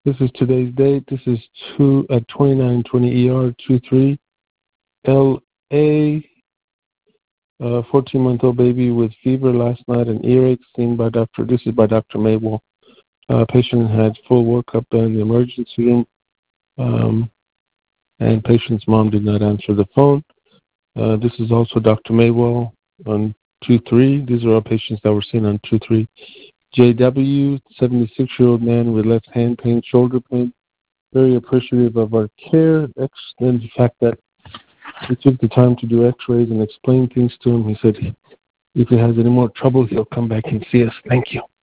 This is today's date. This is 2920 ER 23 LA. 14-month-old baby with fever last night and earache seen by Dr. This is by Dr. Maywell. Patient had full workup in the emergency room, and patient's mom did not answer the phone. This is also Dr. Maywell on 2-3. These are all patients that were seen on 2-3. JW, 76-year-old man with left hand pain, shoulder pain. Very appreciative of our care, and the fact that we took the time to do x-rays and explain things to him. He said if he has any more trouble, he'll come back and see us. Thank you.